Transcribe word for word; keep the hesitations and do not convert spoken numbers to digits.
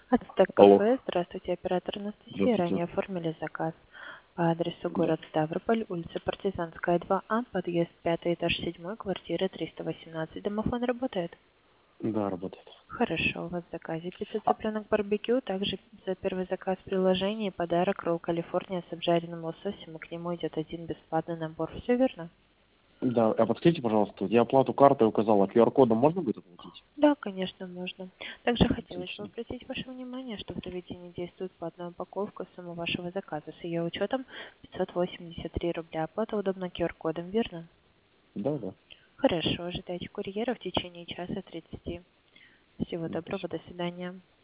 Ацтек Алло. кафе. Здравствуйте, оператор Анастасия. Здравствуйте. Ранее оформили заказ по адресу Да. город Ставрополь, улица Партизанская, два А, подъезд пятый, этаж седьмой, квартира триста восемнадцать. Домофон работает? Да, работает. Хорошо, у вас в заказе пицца А, цыпленок барбекю, также за первый заказ приложение и подарок ролл Калифорния с обжаренным лососем, и к нему идет один бесплатный набор. Все верно? да, а подскажите, пожалуйста, я оплату картой указала, q ар-кодом можно будет оплатить? Да, конечно, можно. Также хотелось бы Отлично. обратить ваше внимание, что в заведении действует платная упаковка суммы вашего заказа. С ее учетом пятьсот восемьдесят три рубля. Оплата удобна q ар-кодом, верно? Да, да. Хорошо, ожидайте курьера в течение часа тридцати. Всего Да, доброго, спасибо. до свидания.